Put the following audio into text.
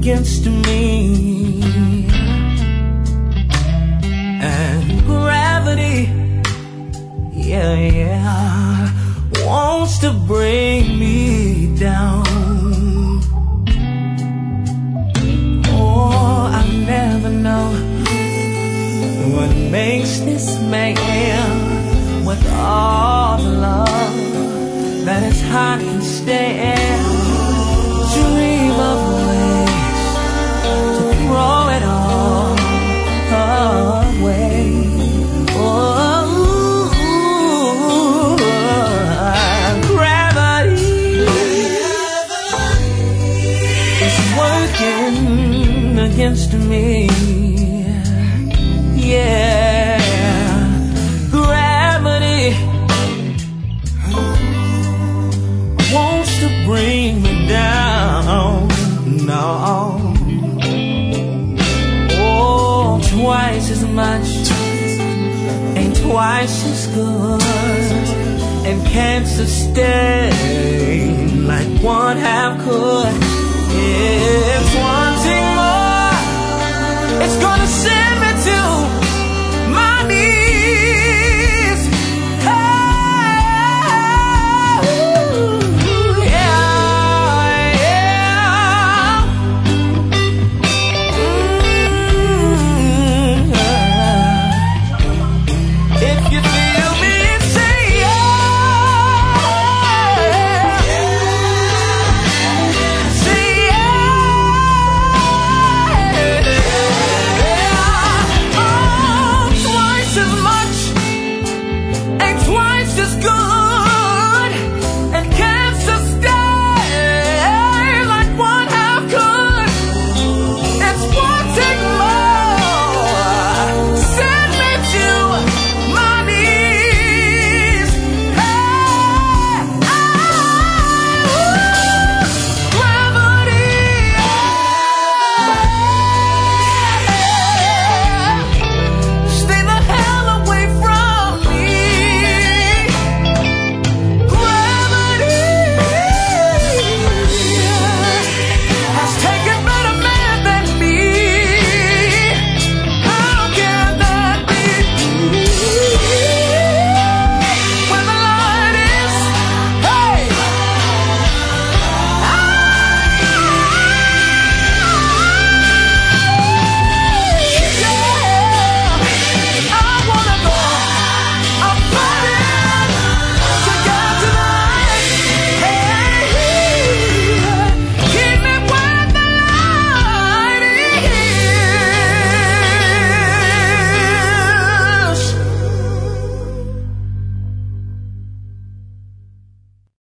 against me, and gravity, yeah, wants to bring me down. Oh, I never know what makes this man, with all the love that his heart can stand, dream of ways to throw it all away. Oh, gravity is working against me. Yeah, gravity wants to bring me down. No, oh, twice as much ain't twice as good, and can't sustain like one half could. It's one